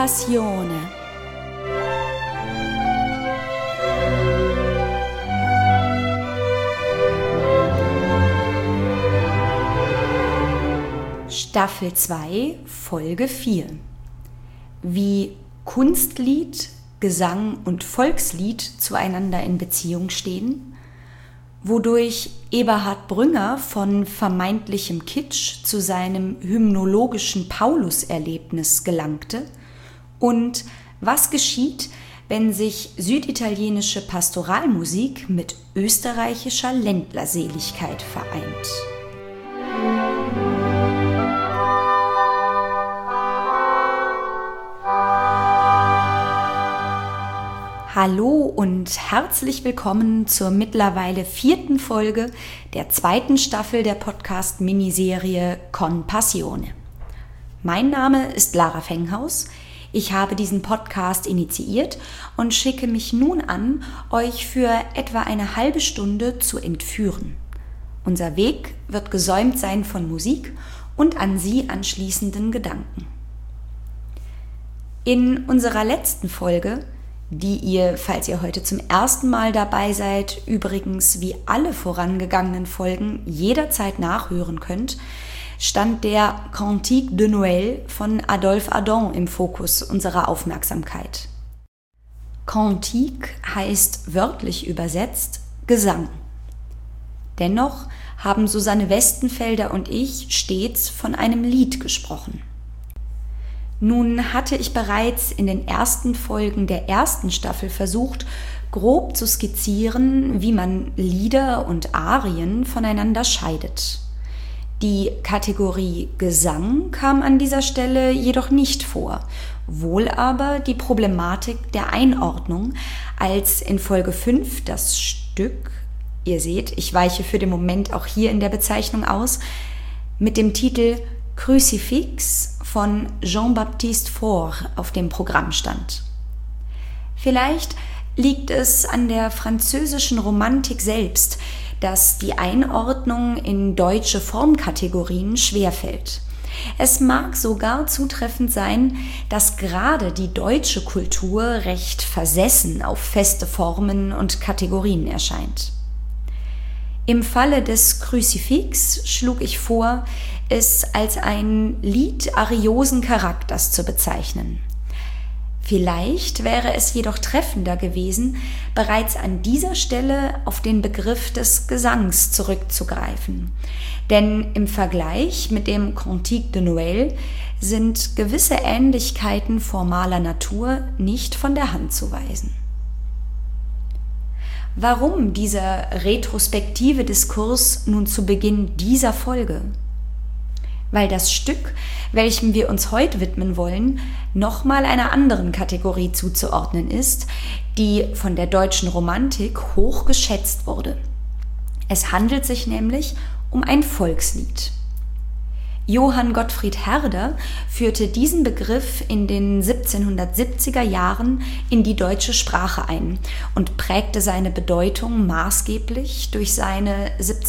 Passione. Staffel 2, Folge 4. Wie Kunstlied, Gesang und Volkslied zueinander in Beziehung stehen, wodurch Eberhard Brünger von vermeintlichem Kitsch zu seinem hymnologischen Paulus-Erlebnis gelangte und was geschieht, wenn sich süditalienische Pastoralmusik mit österreichischer Ländlerseligkeit vereint. Hallo und herzlich willkommen zur mittlerweile 4. Folge der 2. Staffel der Podcast-Miniserie Con Passione. Mein Name ist Lara Fenghaus. Ich habe diesen Podcast initiiert und schicke mich nun an, euch für etwa eine halbe Stunde zu entführen. Unser Weg wird gesäumt sein von Musik und an sie anschließenden Gedanken. In unserer letzten Folge, die ihr, falls ihr heute zum ersten Mal dabei seid, übrigens wie alle vorangegangenen Folgen jederzeit nachhören könnt, stand der Cantique de Noël von Adolphe Adam im Fokus unserer Aufmerksamkeit. Cantique heißt wörtlich übersetzt Gesang. Dennoch haben Susanne Westenfelder und ich stets von einem Lied gesprochen. Nun hatte ich bereits in den ersten Folgen der 1. Staffel versucht, grob zu skizzieren, wie man Lieder und Arien voneinander scheidet. Die Kategorie Gesang kam an dieser Stelle jedoch nicht vor, wohl aber die Problematik der Einordnung, als in Folge 5 das Stück, ihr seht, ich weiche für den Moment auch hier in der Bezeichnung aus, mit dem Titel Crucifix von Jean-Baptiste Faure auf dem Programm stand. Vielleicht liegt es an der französischen Romantik selbst, dass die Einordnung in deutsche Formkategorien schwerfällt. Es mag sogar zutreffend sein, dass gerade die deutsche Kultur recht versessen auf feste Formen und Kategorien erscheint. Im Falle des Crucifix schlug ich vor, es als ein Lied ariosen Charakters zu bezeichnen. Vielleicht wäre es jedoch treffender gewesen, bereits an dieser Stelle auf den Begriff des Gesangs zurückzugreifen. Denn im Vergleich mit dem Cantique de Noël sind gewisse Ähnlichkeiten formaler Natur nicht von der Hand zu weisen. Warum dieser retrospektive Diskurs nun zu Beginn dieser Folge? Weil das Stück, welchem wir uns heute widmen wollen, nochmal einer anderen Kategorie zuzuordnen ist, die von der deutschen Romantik hoch geschätzt wurde. Es handelt sich nämlich um ein Volkslied. Johann Gottfried Herder führte diesen Begriff in den 1770er Jahren in die deutsche Sprache ein und prägte seine Bedeutung maßgeblich durch seine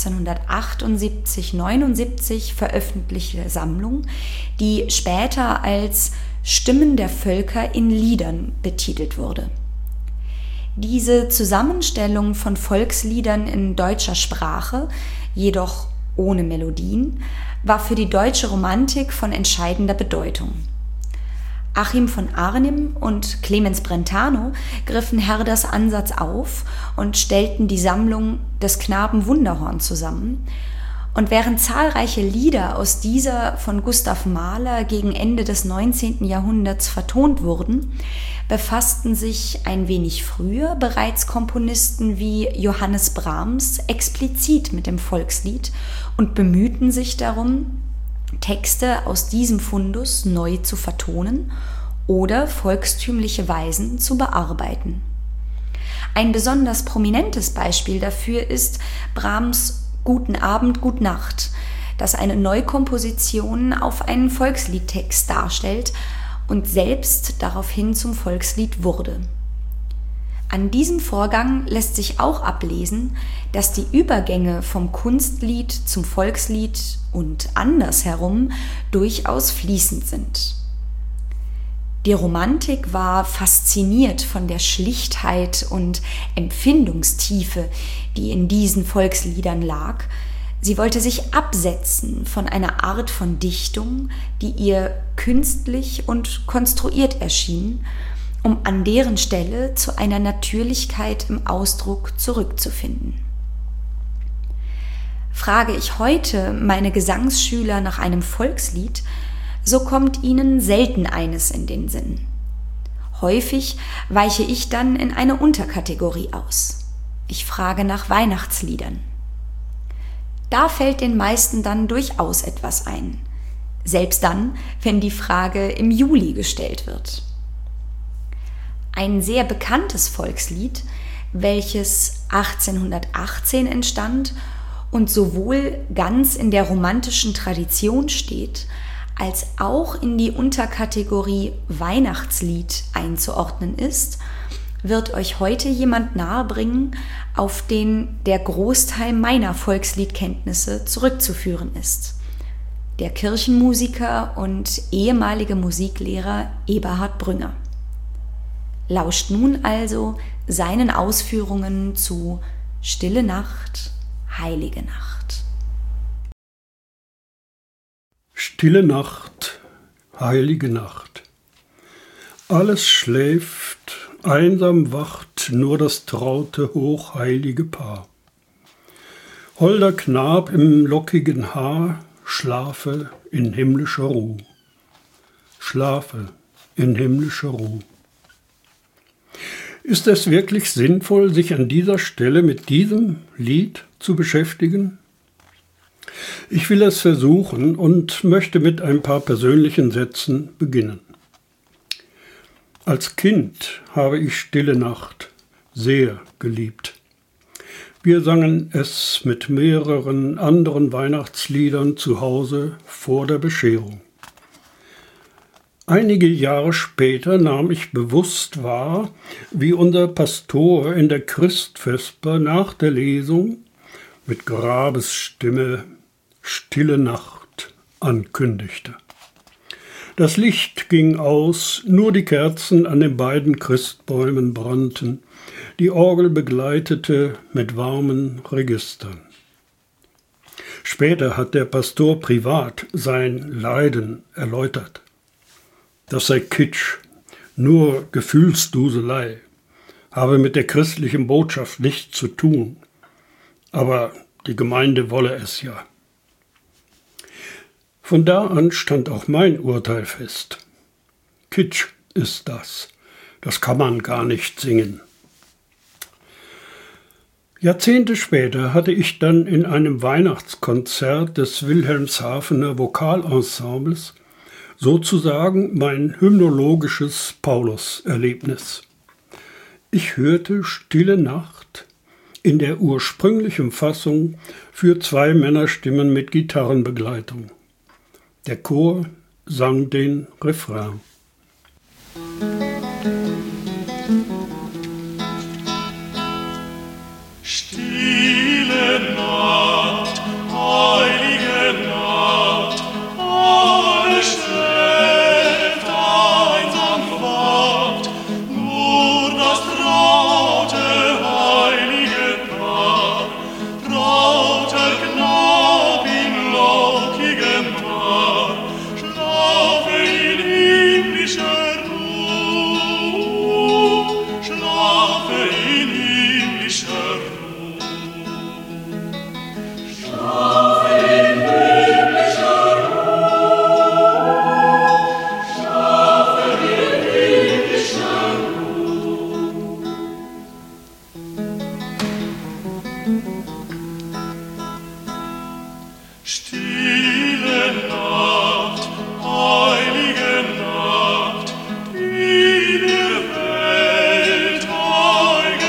1778/79 veröffentlichte Sammlung, die später als Stimmen der Völker in Liedern betitelt wurde. Diese Zusammenstellung von Volksliedern in deutscher Sprache, jedoch ohne Melodien, war für die deutsche Romantik von entscheidender Bedeutung. Achim von Arnim und Clemens Brentano griffen Herders Ansatz auf und stellten die Sammlung des Knaben Wunderhorn zusammen. Und während zahlreiche Lieder aus dieser von Gustav Mahler gegen Ende des 19. Jahrhunderts vertont wurden, befassten sich ein wenig früher bereits Komponisten wie Johannes Brahms explizit mit dem Volkslied und bemühten sich darum, Texte aus diesem Fundus neu zu vertonen oder volkstümliche Weisen zu bearbeiten. Ein besonders prominentes Beispiel dafür ist Brahms Guten Abend, Gut Nacht, das eine Neukomposition auf einen Volksliedtext darstellt und selbst daraufhin zum Volkslied wurde. An diesem Vorgang lässt sich auch ablesen, dass die Übergänge vom Kunstlied zum Volkslied und andersherum durchaus fließend sind. Die Romantik war fasziniert von der Schlichtheit und Empfindungstiefe, die in diesen Volksliedern lag. Sie wollte sich absetzen von einer Art von Dichtung, die ihr künstlich und konstruiert erschien, um an deren Stelle zu einer Natürlichkeit im Ausdruck zurückzufinden. Frage ich heute meine Gesangsschüler nach einem Volkslied, so kommt ihnen selten eines in den Sinn. Häufig weiche ich dann in eine Unterkategorie aus. Ich frage nach Weihnachtsliedern. Da fällt den meisten dann durchaus etwas ein. Selbst dann, wenn die Frage im Juli gestellt wird. Ein sehr bekanntes Volkslied, welches 1818 entstand und sowohl ganz in der romantischen Tradition steht, als auch in die Unterkategorie Weihnachtslied einzuordnen ist, wird euch heute jemand nahebringen, auf den der Großteil meiner Volksliedkenntnisse zurückzuführen ist. Der Kirchenmusiker und ehemalige Musiklehrer Eberhard Brünger. Lauscht nun also seinen Ausführungen zu Stille Nacht, Heilige Nacht. Stille Nacht, heilige Nacht. Alles schläft, einsam wacht nur das traute, hochheilige Paar. Holder Knab im lockigen Haar, schlafe in himmlischer Ruh. Schlafe in himmlischer Ruh. Ist es wirklich sinnvoll, sich an dieser Stelle mit diesem Lied zu beschäftigen? Ich will es versuchen und möchte mit ein paar persönlichen Sätzen beginnen. Als Kind habe ich Stille Nacht sehr geliebt. Wir sangen es mit mehreren anderen Weihnachtsliedern zu Hause vor der Bescherung. Einige Jahre später nahm ich bewusst wahr, wie unser Pastor in der Christvesper nach der Lesung mit Grabesstimme Stille Nacht ankündigte. Das Licht ging aus, nur die Kerzen an den beiden Christbäumen brannten, die Orgel begleitete mit warmen Registern. Später hat der Pastor privat sein Leiden erläutert. Das sei Kitsch, nur Gefühlsduselei, habe mit der christlichen Botschaft nichts zu tun. Aber die Gemeinde wolle es ja. Von da an stand auch mein Urteil fest. Kitsch ist das. Das kann man gar nicht singen. Jahrzehnte später hatte ich dann in einem Weihnachtskonzert des Wilhelmshavener Vokalensembles sozusagen mein hymnologisches Paulus-Erlebnis. Ich hörte Stille Nacht in der ursprünglichen Fassung für 2 Männerstimmen mit Gitarrenbegleitung. Der Chor sang den Refrain. Stille Nacht, heilige Nacht, alles schläft, einsam wacht, nur das traute, heilige Paar, trauter Knab in lockigem Haar, schlafe in himmlischer Ruh, schlafe in himmlischer Ruh. Stille Nacht, heilige Nacht, die der Welt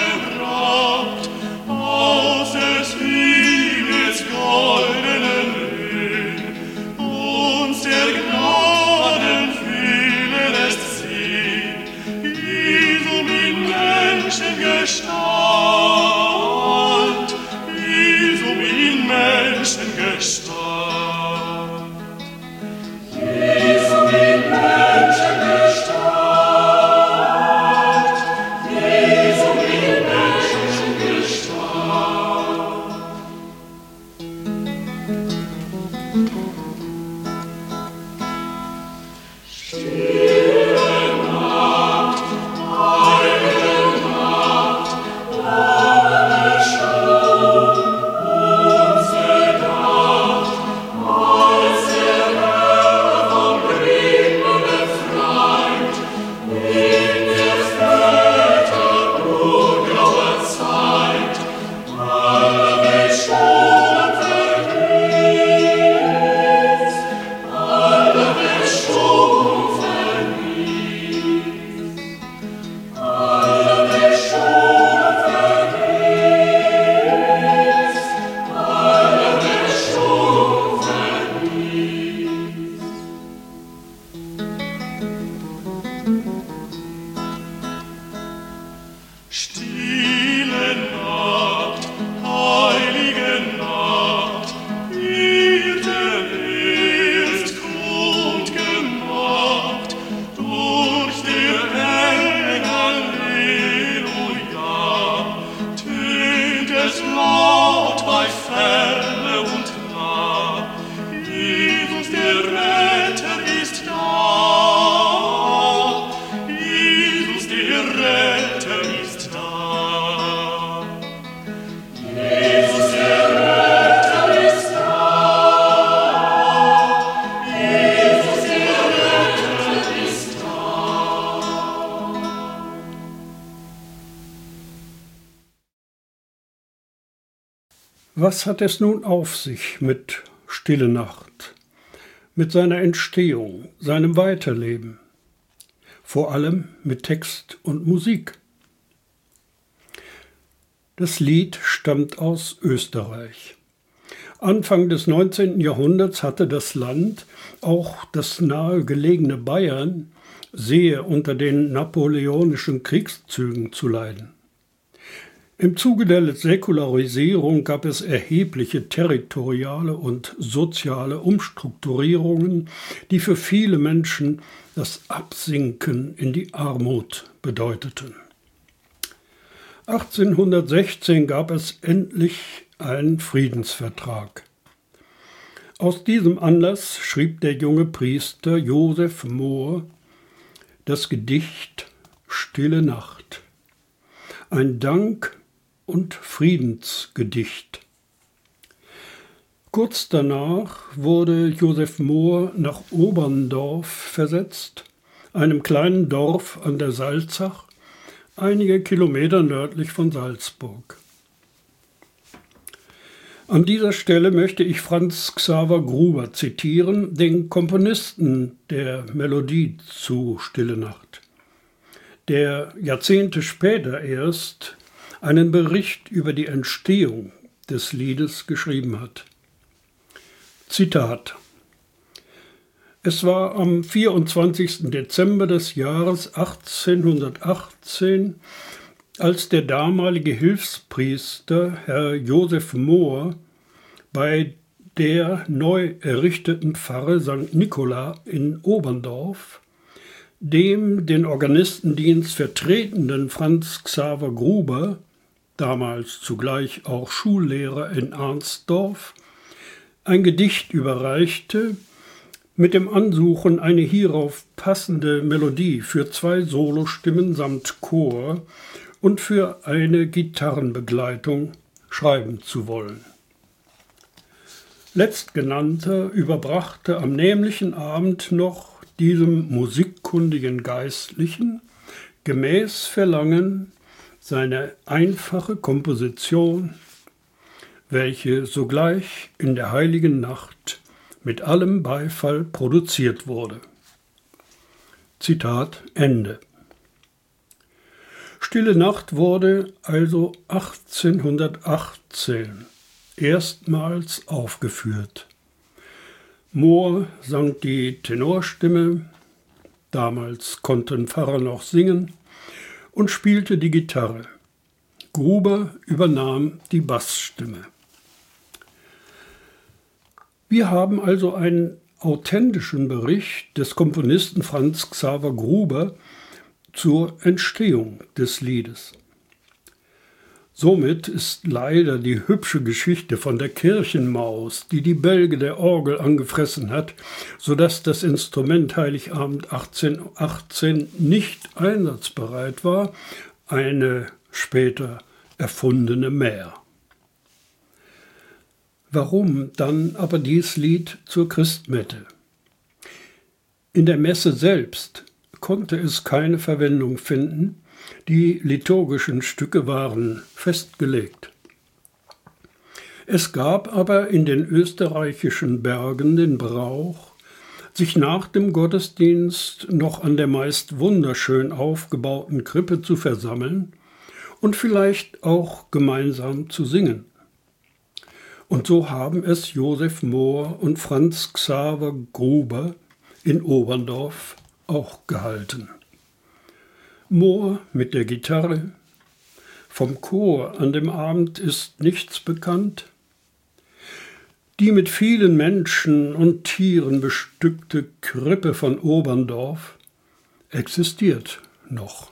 Stille Nacht, heilige Nacht, Erde ist kund gemacht, durch der Engel Halleluja, tönt es laut bei Ferne und nah, Jesus der Retter ist da, Jesus der Retter ist da. Jesus der Retter ist da, Jesus der Retter ist da. Was hat es nun auf sich mit Stille Nacht, mit seiner Entstehung, seinem Weiterleben, vor allem mit Text und Musik? Das Lied stammt aus Österreich. Anfang des 19. Jahrhunderts hatte das Land, auch das nahegelegene Bayern, sehr unter den napoleonischen Kriegszügen zu leiden. Im Zuge der Säkularisierung gab es erhebliche territoriale und soziale Umstrukturierungen, die für viele Menschen das Absinken in die Armut bedeuteten. 1816 gab es endlich einen Friedensvertrag. Aus diesem Anlass schrieb der junge Priester Joseph Mohr das Gedicht Stille Nacht, ein Dank- und Friedensgedicht. Kurz danach wurde Joseph Mohr nach Oberndorf versetzt, einem kleinen Dorf an der Salzach, einige Kilometer nördlich von Salzburg. An dieser Stelle möchte ich Franz Xaver Gruber zitieren, den Komponisten der Melodie zu Stille Nacht, der Jahrzehnte später erst einen Bericht über die Entstehung des Liedes geschrieben hat. Zitat: Es war am 24. Dezember des Jahres 1818, als der damalige Hilfspriester Herr Joseph Mohr bei der neu errichteten Pfarre St. Nicola in Oberndorf dem den Organistendienst vertretenden Franz Xaver Gruber, damals zugleich auch Schullehrer in Arnsdorf, ein Gedicht überreichte, mit dem Ansuchen, eine hierauf passende Melodie für 2 Solostimmen samt Chor und für eine Gitarrenbegleitung schreiben zu wollen. Letztgenannter überbrachte am nämlichen Abend noch diesem musikkundigen Geistlichen gemäß Verlangen seine einfache Komposition, welche sogleich in der heiligen Nacht mit allem Beifall produziert wurde. Zitat Ende. Stille Nacht wurde also 1818 erstmals aufgeführt. Mohr sang die Tenorstimme, damals konnten Pfarrer noch singen, und spielte die Gitarre. Gruber übernahm die Bassstimme. Wir haben also einen authentischen Bericht des Komponisten Franz Xaver Gruber zur Entstehung des Liedes. Somit ist leider die hübsche Geschichte von der Kirchenmaus, die die Bälge der Orgel angefressen hat, sodass das Instrument Heiligabend 1818 nicht einsatzbereit war, eine später erfundene Mär. Warum dann aber dies Lied zur Christmette? In der Messe selbst konnte es keine Verwendung finden, die liturgischen Stücke waren festgelegt. Es gab aber in den österreichischen Bergen den Brauch, sich nach dem Gottesdienst noch an der meist wunderschön aufgebauten Krippe zu versammeln und vielleicht auch gemeinsam zu singen. Und so haben es Joseph Mohr und Franz Xaver Gruber in Oberndorf auch gehalten. Mohr mit der Gitarre, Vom Chor an dem Abend ist nichts bekannt. Die mit vielen Menschen und Tieren bestückte Krippe von Oberndorf existiert noch.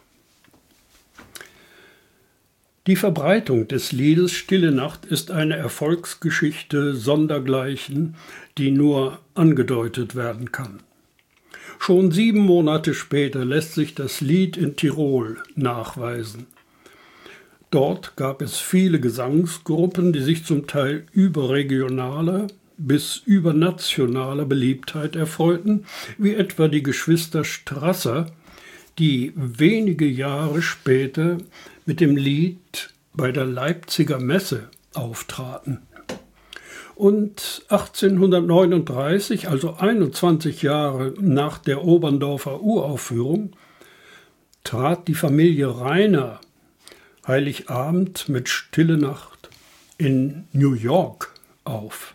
Die Verbreitung des Liedes Stille Nacht ist eine Erfolgsgeschichte sondergleichen, die nur angedeutet werden kann. Schon 7 Monate später lässt sich das Lied in Tirol nachweisen. Dort gab es viele Gesangsgruppen, die sich zum Teil überregionaler bis übernationaler Beliebtheit erfreuten, wie etwa die Geschwister Strasser, die wenige Jahre später mit dem Lied bei der Leipziger Messe auftraten. Und 1839, also 21 Jahre nach der Oberndorfer Uraufführung, trat die Familie Rainer Heiligabend mit Stille Nacht in New York auf.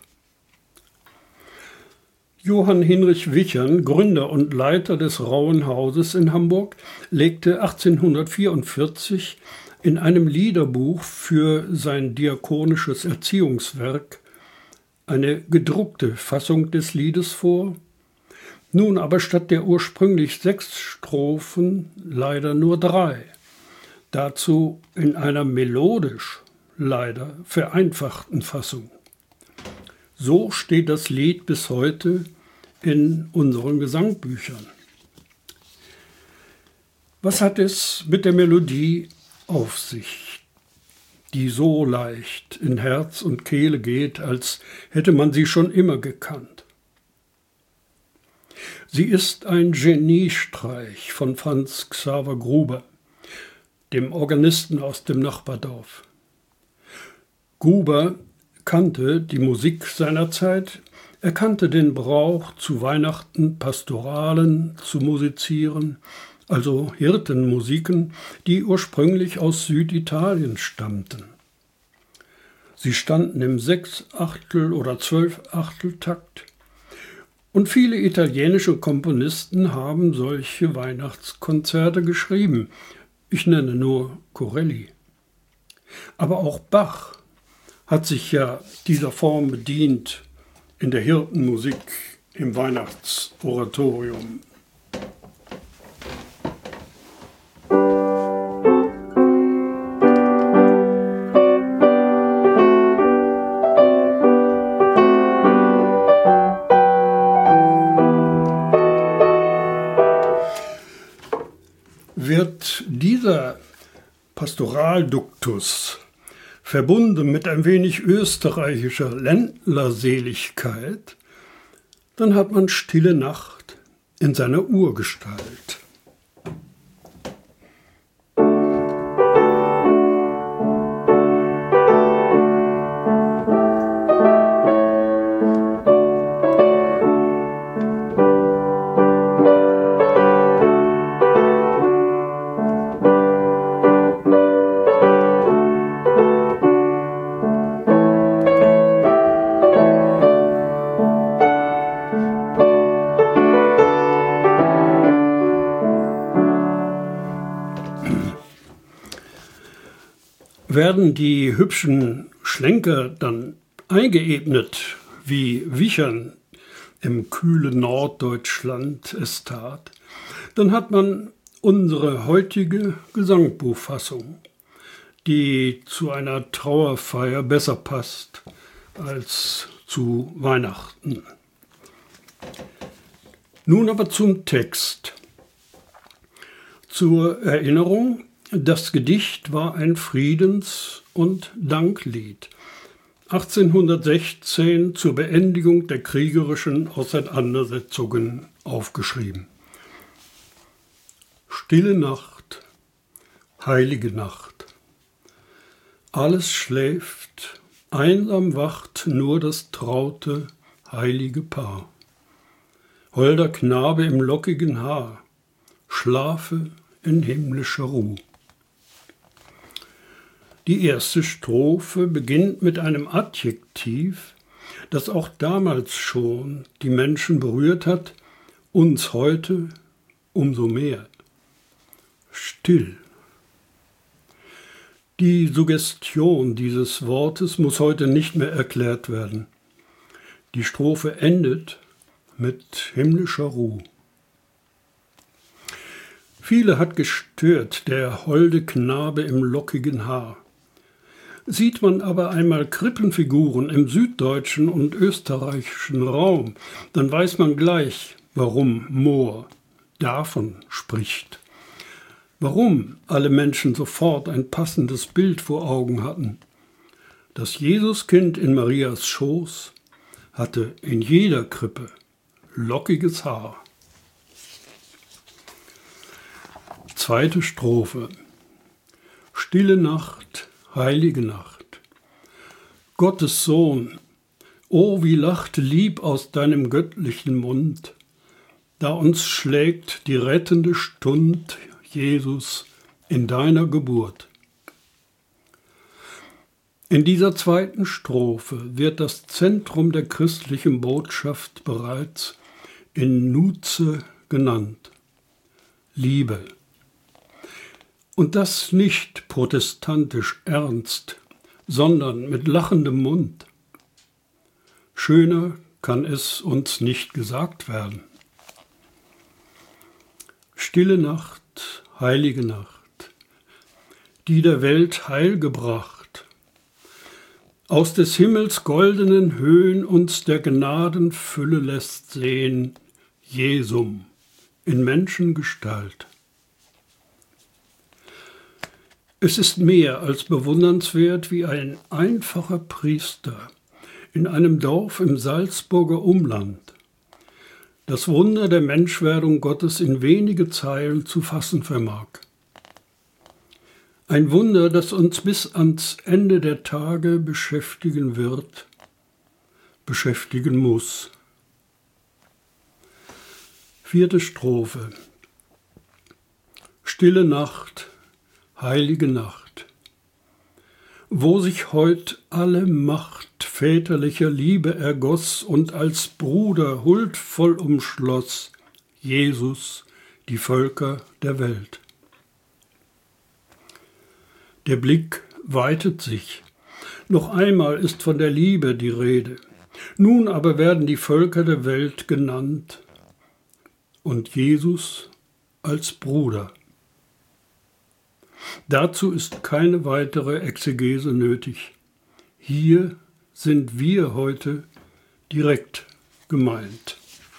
Johann Hinrich Wichern, Gründer und Leiter des Rauen Hauses in Hamburg, legte 1844 in einem Liederbuch für sein diakonisches Erziehungswerk eine gedruckte Fassung des Liedes vor, nun aber statt der ursprünglich 6 Strophen leider nur 3, dazu in einer melodisch leider vereinfachten Fassung. So steht das Lied bis heute in unseren Gesangbüchern. Was hat es mit der Melodie auf sich, die so leicht in Herz und Kehle geht, als hätte man sie schon immer gekannt? Sie ist ein Geniestreich von Franz Xaver Gruber, dem Organisten aus dem Nachbardorf. Gruber kannte die Musik seiner Zeit, er kannte den Brauch, zu Weihnachten Pastoralen zu musizieren, also Hirtenmusiken, die ursprünglich aus Süditalien stammten. Sie standen im 6/8 oder 12/8-Takt. Und viele italienische Komponisten haben solche Weihnachtskonzerte geschrieben. Ich nenne nur Corelli. Aber auch Bach hat sich ja dieser Form bedient in der Hirtenmusik im Weihnachtsoratorium. Wird dieser Pastoralduktus verbunden mit ein wenig österreichischer Ländlerseligkeit, dann hat man Stille Nacht in seiner Urgestalt. Werden die hübschen Schlenker dann eingeebnet, wie Wichern im kühlen Norddeutschland es tat, dann hat man unsere heutige Gesangbuchfassung, die zu einer Trauerfeier besser passt als zu Weihnachten. Nun aber zum Text. Zur Erinnerung: Das Gedicht war ein Friedens- und Danklied, 1816 zur Beendigung der kriegerischen Auseinandersetzungen aufgeschrieben. Stille Nacht, heilige Nacht. Alles schläft, einsam wacht nur das traute, heilige Paar. Holder Knabe im lockigen Haar, schlafe in himmlischer Ruh. Die erste Strophe beginnt mit einem Adjektiv, das auch damals schon die Menschen berührt hat, uns heute umso mehr. Still. Die Suggestion dieses Wortes muss heute nicht mehr erklärt werden. Die Strophe endet mit himmlischer Ruhe. Viele hat gestört der holde Knabe im lockigen Haar. Sieht man aber einmal Krippenfiguren im süddeutschen und österreichischen Raum, dann weiß man gleich, warum Mohr davon spricht. Warum alle Menschen sofort ein passendes Bild vor Augen hatten. Das Jesuskind in Marias Schoß hatte in jeder Krippe lockiges Haar. Zweite Strophe. Stille Nacht, heilige Nacht. Gottes Sohn, o wie lacht lieb aus deinem göttlichen Mund, da uns schlägt die rettende Stund, Jesus, in deiner Geburt. In dieser zweiten Strophe wird das Zentrum der christlichen Botschaft bereits in Nutze genannt. Liebe. Und das nicht protestantisch ernst, sondern mit lachendem Mund. Schöner kann es uns nicht gesagt werden. Stille Nacht, heilige Nacht, die der Welt Heil gebracht. Aus des Himmels goldenen Höhen uns der Gnadenfülle lässt sehen, Jesum in Menschengestalt. Es ist mehr als bewundernswert, wie ein einfacher Priester in einem Dorf im Salzburger Umland das Wunder der Menschwerdung Gottes in wenige Zeilen zu fassen vermag. Ein Wunder, das uns bis ans Ende der Tage beschäftigen wird, beschäftigen muss. Vierte Strophe. Stille Nacht, heilige Nacht, wo sich heut alle Macht väterlicher Liebe ergoss und als Bruder huldvoll umschloss Jesus die Völker der Welt. Der Blick weitet sich. Noch einmal ist von der Liebe die Rede. Nun aber werden die Völker der Welt genannt und Jesus als Bruder. Dazu ist keine weitere Exegese nötig. Hier sind wir heute direkt gemeint.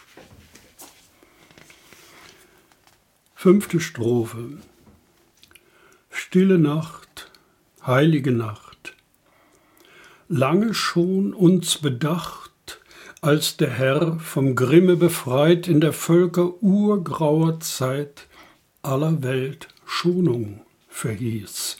Fünfte Strophe. Stille Nacht, heilige Nacht. Lange schon uns bedacht, als der Herr vom Grimme befreit in der Völker urgrauer Zeit aller Welt Schonung verhieß.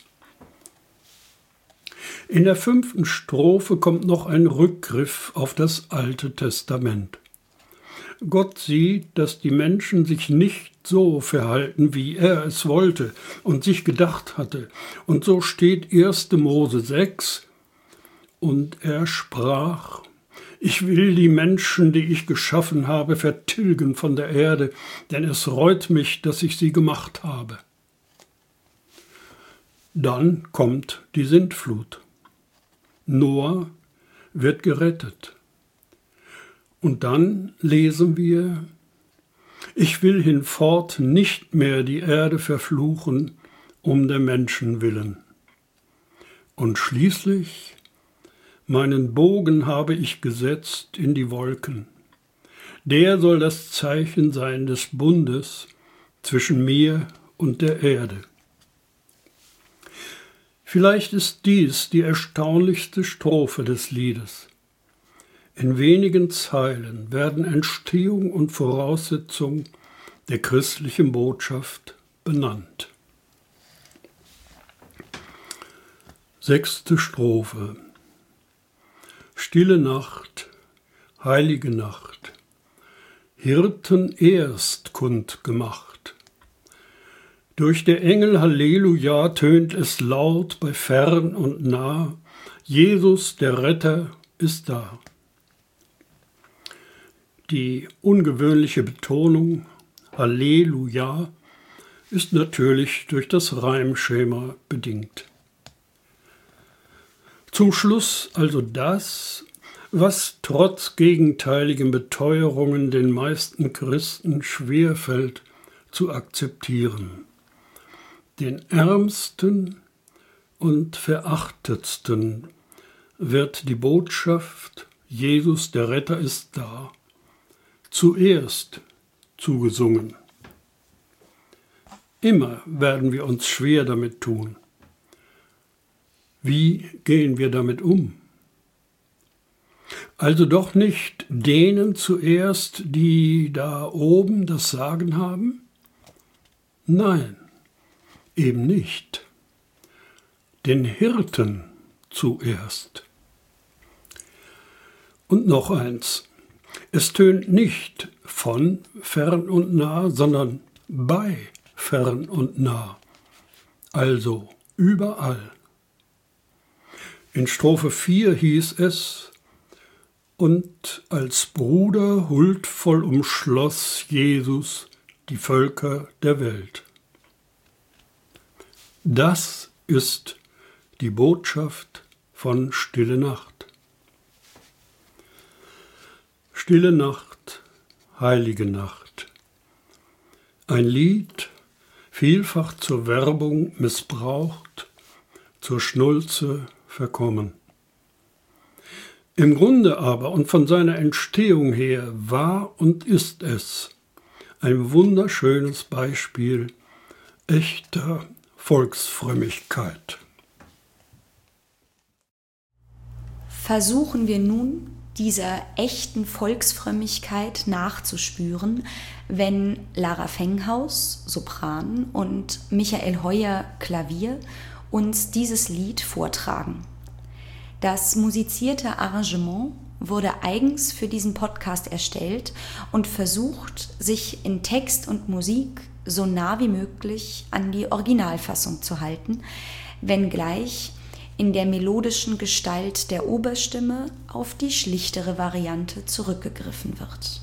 In der fünften Strophe kommt noch ein Rückgriff auf das Alte Testament. Gott sieht, dass die Menschen sich nicht so verhalten, wie er es wollte und sich gedacht hatte. Und so steht 1. Mose 6, und er sprach: Ich will die Menschen, die ich geschaffen habe, vertilgen von der Erde, denn es reut mich, dass ich sie gemacht habe. Dann kommt die Sintflut. Noah wird gerettet. Und dann lesen wir: Ich will hinfort nicht mehr die Erde verfluchen, um der Menschen willen. Und schließlich: Meinen Bogen habe ich gesetzt in die Wolken. Der soll das Zeichen sein des Bundes zwischen mir und der Erde. Vielleicht ist dies die erstaunlichste Strophe des Liedes. In wenigen Zeilen werden Entstehung und Voraussetzung der christlichen Botschaft benannt. Sechste Strophe. Stille Nacht, heilige Nacht, Hirten erst kundgemacht. Durch der Engel Halleluja tönt es laut bei fern und nah, Jesus, der Retter, ist da. Die ungewöhnliche Betonung Halleluja ist natürlich durch das Reimschema bedingt. Zum Schluss also das, was trotz gegenteiligen Beteuerungen den meisten Christen schwerfällt zu akzeptieren. Den ärmsten und verachtetsten wird die Botschaft, Jesus der Retter ist da, zuerst zugesungen. Immer werden wir uns schwer damit tun. Wie gehen wir damit um? Also doch nicht denen zuerst, die da oben das Sagen haben? Nein, eben nicht. Den Hirten zuerst. Und noch eins. Es tönt nicht von fern und nah, sondern bei fern und nah. Also überall. In Strophe 4 hieß es: Und als Bruder huldvoll umschloss Jesus die Völker der Welt. Das ist die Botschaft von Stille Nacht. Stille Nacht, heilige Nacht. Ein Lied, vielfach zur Werbung missbraucht, zur Schnulze verkommen. Im Grunde aber und von seiner Entstehung her war und ist es ein wunderschönes Beispiel echter Volksfrömmigkeit. Versuchen wir nun, dieser echten Volksfrömmigkeit nachzuspüren, wenn Lara Fenghaus, Sopran, und Michael Heuer, Klavier, uns dieses Lied vortragen. Das musizierte Arrangement wurde eigens für diesen Podcast erstellt und versucht, sich in Text und Musik so nah wie möglich an die Originalfassung zu halten, wenngleich in der melodischen Gestalt der Oberstimme auf die schlichtere Variante zurückgegriffen wird.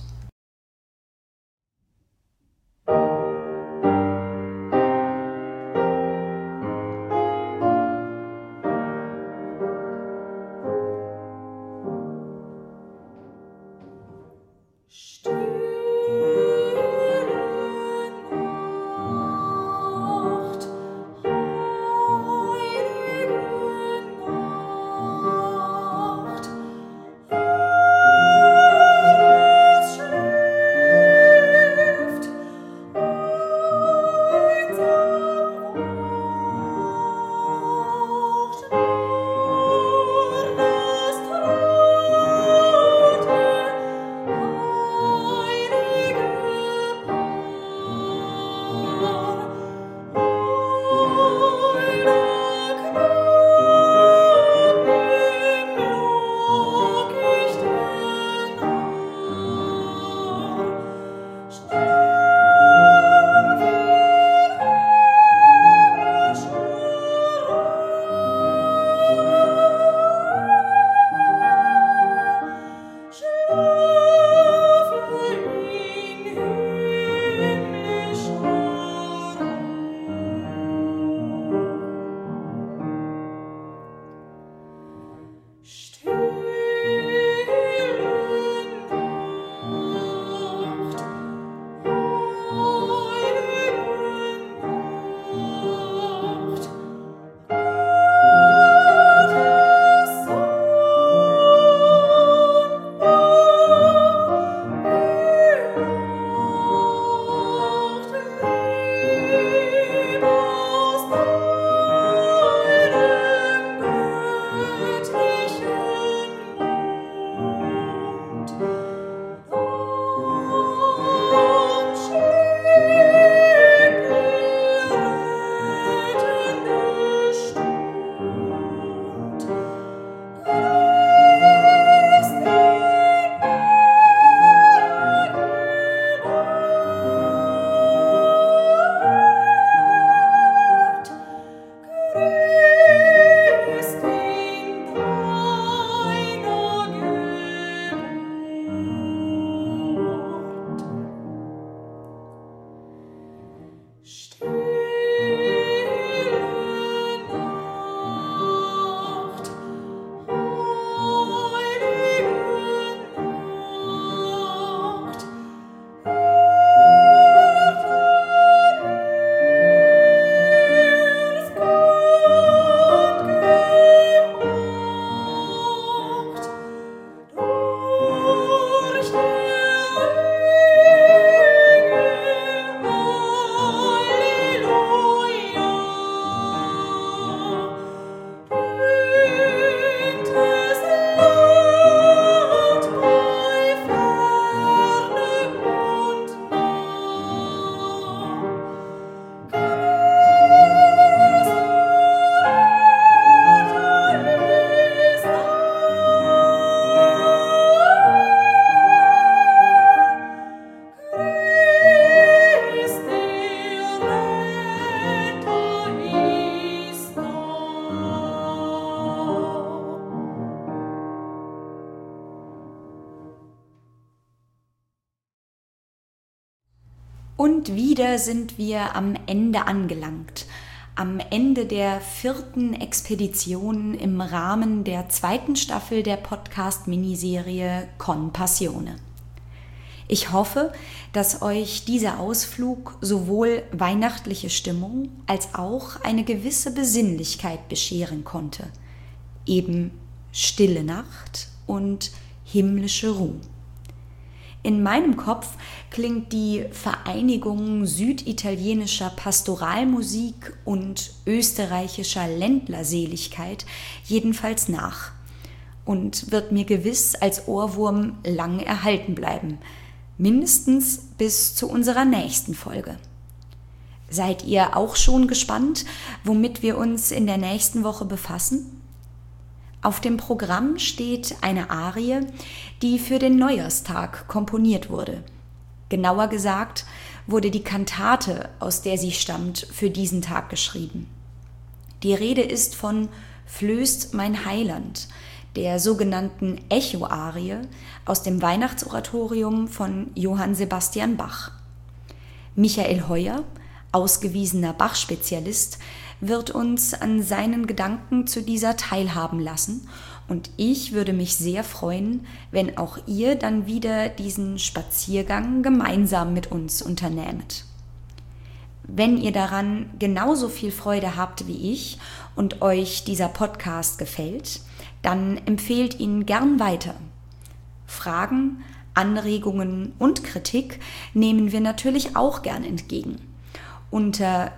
Und wieder sind wir am Ende angelangt. Am Ende der 4. Expedition im Rahmen der 2. Staffel der Podcast-Miniserie Con Passione. Ich hoffe, dass euch dieser Ausflug sowohl weihnachtliche Stimmung als auch eine gewisse Besinnlichkeit bescheren konnte. Eben stille Nacht und himmlische Ruhe. In meinem Kopf klingt die Vereinigung süditalienischer Pastoralmusik und österreichischer Ländlerseligkeit jedenfalls nach und wird mir gewiss als Ohrwurm lang erhalten bleiben, mindestens bis zu unserer nächsten Folge. Seid ihr auch schon gespannt, womit wir uns in der nächsten Woche befassen? Auf dem Programm steht eine Arie, die für den Neujahrstag komponiert wurde. Genauer gesagt wurde die Kantate, aus der sie stammt, für diesen Tag geschrieben. Die Rede ist von »Flößt mein Heiland«, der sogenannten Echo-Arie aus dem Weihnachtsoratorium von Johann Sebastian Bach. Michael Heuer, ausgewiesener Bach-Spezialist, wird uns an seinen Gedanken zu dieser teilhaben lassen und ich würde mich sehr freuen, wenn auch ihr dann wieder diesen Spaziergang gemeinsam mit uns unternehmet. Wenn ihr daran genauso viel Freude habt wie ich und euch dieser Podcast gefällt, dann empfehlt ihn gern weiter. Fragen, Anregungen und Kritik nehmen wir natürlich auch gern entgegen. Unter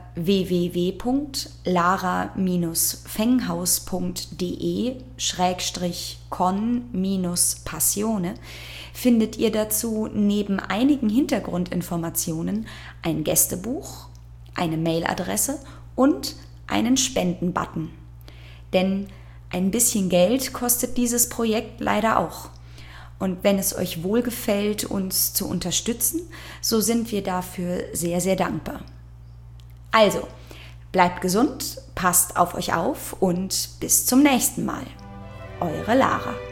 www.lara-fenghaus.de/con-passione findet ihr dazu neben einigen Hintergrundinformationen ein Gästebuch, eine Mailadresse und einen Spenden-Button. Denn ein bisschen Geld kostet dieses Projekt leider auch. Und wenn es euch wohlgefällt, uns zu unterstützen, so sind wir dafür sehr, sehr dankbar. Also, bleibt gesund, passt auf euch auf und bis zum nächsten Mal. Eure Lara.